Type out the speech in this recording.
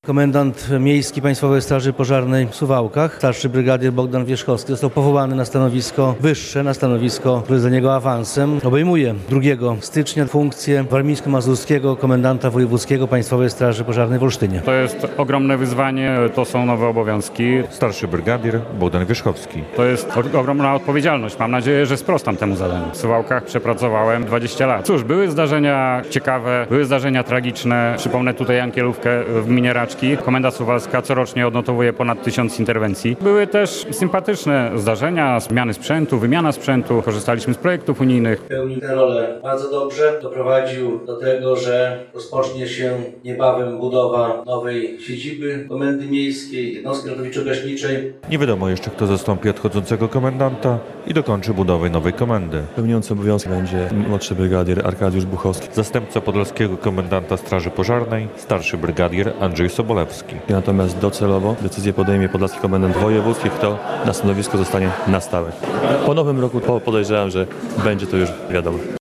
Komendant miejski Państwowej Straży Pożarnej w Suwałkach, starszy brygadier Bogdan Wierzchowski, został powołany na stanowisko wyższe, na stanowisko, które jest dla niego awansem. Obejmuje 2 stycznia funkcję warmińsko-mazurskiego komendanta wojewódzkiego Państwowej Straży Pożarnej w Olsztynie. To jest ogromne wyzwanie, to są nowe obowiązki. Starszy brygadier Bogdan Wierzchowski. To jest ogromna odpowiedzialność. Mam nadzieję, że sprostam temu zadaniu. W Suwałkach przepracowałem 20 lat. Cóż, były zdarzenia ciekawe, były zdarzenia tragiczne. Przypomnę tutaj Jankielówkę w gminie Raczki. Komenda Suwalska corocznie odnotowuje ponad 1000 interwencji. Były też sympatyczne zdarzenia, zmiany sprzętu, wymiana sprzętu. Korzystaliśmy z projektów unijnych. Pełnił tę rolę bardzo dobrze. Doprowadził do tego, że rozpocznie się niebawem budowa nowej siedziby Komendy Miejskiej, jednostki ratowniczo-gaśniczej. Nie wiadomo jeszcze, kto zastąpi odchodzącego komendanta i dokończy budowę nowej komendy. Pełniący obowiązki będzie młodszy brygadier Arkadiusz Buchowski. Zastępca podlaskiego komendanta Straży Pożarnej, starszy brygadier Andrzej Sobolewski. Natomiast docelowo decyzję podejmie podlaski komendant wojewódzki, kto na stanowisku zostanie na stałe. Po nowym roku podejrzewam, że będzie to już wiadomo.